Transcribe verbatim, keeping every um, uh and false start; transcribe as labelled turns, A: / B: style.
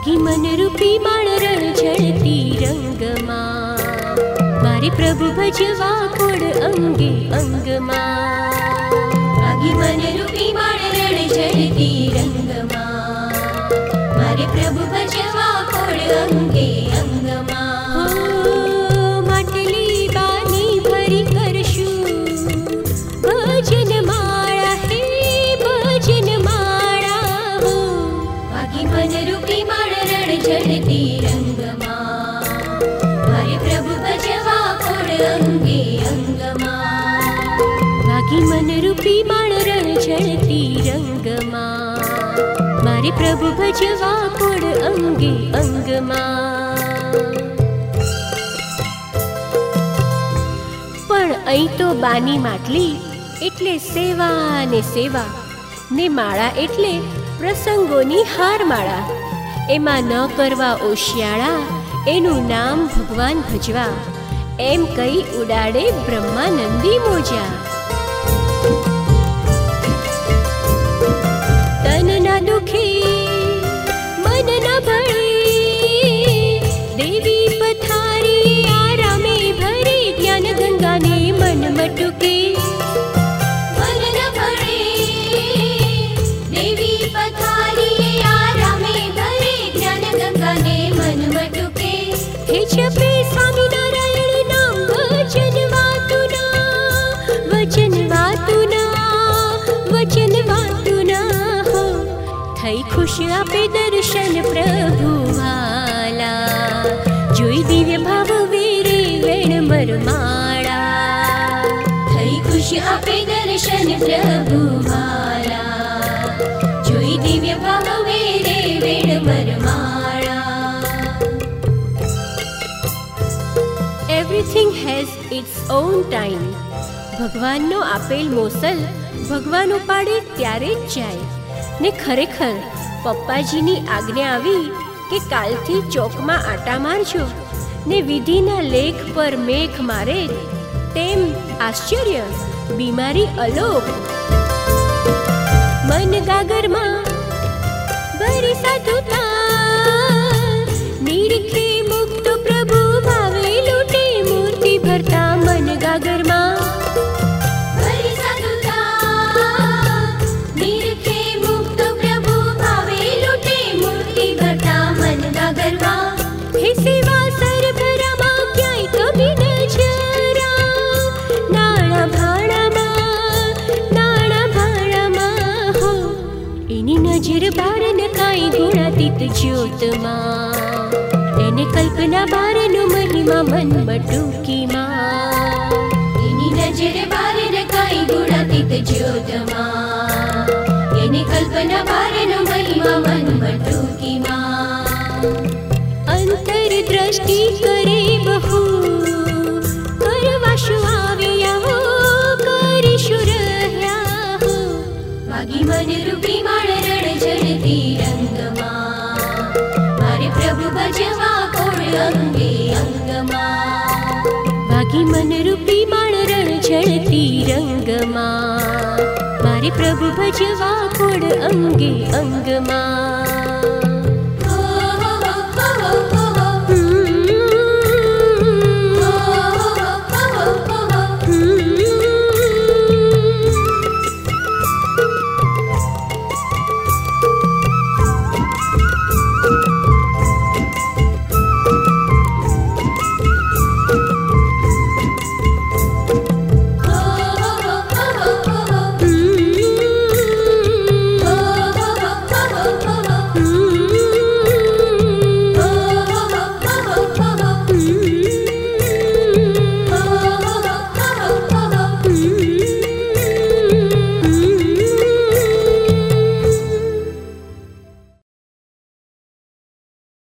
A: વાગી મન રૂપી માળ રણ ઝળતી રંગમાં, મારે પ્રભુ ભજવા કોડ અંગે અંગમાં. વાગી મન રૂપી માળ રણ ઝળતી રંગમાં, મારે પ્રભુ ભજવા કોડ અંગે અંગમાં. માટલી બાની ભરી કરશું ભજન માળા, હે ભજન માળા હો. વાગી મન રૂપી માળ રણ ઝળતી રંગમાં, મારે પ્રભુ ભજવા કોડ અંગે અંગમાં. વાગી મન રૂપી માળ રણ ઝળતી રંગમાં, મારે પ્રભુ ભજવા કોડ અંગે અંગમાં. પણ અહીં તો બાની માટલી એટલે સેવા ને સેવા ને માળા એટલે પ્રસંગોની હારમાળા. એમાં ન કરવા ઓશિયાળા, એનું નામ ભગવાન ભજવા, એમ કઈ ઉડાડે બ્રહ્માનંદી મોજા. તનના દુખે મનના ભળે, દેવી પથારી આરામે ભરે, જ્ઞાન ગંગાને મન મટુકે. મનના ભળે દેવી પથારી આરામે ભરે, જ્ઞાન ગંગાને મન મટુકે. હે જપે સ્વામિનારાયણ નામ, વચન વાતુના, વચન વાતુના, વચન વાતુના હો. થઈ ખુશ આપે દર્શન પ્રભુ વાલા, જોઈ દિવ્ય ભાવ વેરે વેણ મરમાળા. થઈ ખુશ આપે દર્શન પ્રભુ વાલા, જોઈ દિવ્ય ભાવ વેરે વેણ મરમાળા. Everything has its own time. ભગવાનનો આપેલ મોસલ ભગવાન ઉપાડે ત્યારે જ જાય ને. ખરેખર પપ્પાજીની આજ્ઞા આવી કે કાલથી ચોકમાં આટા મારજો ને વિધિના લેખ પર મેઘ મારે, તેમ આશ્ચર્ય બીમારી અલોપ. મન ગાગરમાં ભરી સાધુતા, નિરખે મુક્ત પ્રભુ ભાવે લૂટે, મૂર્તિ ભરતા મન ગાગરમાં. હે સેવા સરભરામાં ક્યાંય કમી ન જરા, નાણા ભાણામાં, નાણા ભાણામાં હો. એની નજર બાર ન કાંઈ ગુણાતીત જ્યોતમાં, એને કલ્પના બારનો મહિમા મન બટુકીમાં. એની નજર બાર ન કાંઈ ગુણાતીત જ્યોતમાં, એને કલ્પના બારનો મહિમા મન બટુકીમાં. અંતર દ્રષ્ટિ કરે બહુ, કરવા શું આવ્યા હો, કરીશું રહ્યા હો. વાગી મન રૂપી માળ રણ ઝળતી રંગમાં, મારે પ્રભુ ભજવા કોડ અંગે અંગમાં. વાગી મન રૂપી માળ રણ ઝળતી રંગમાં, મારે પ્રભુ ભજવા કોડ અંગે અંગમાં.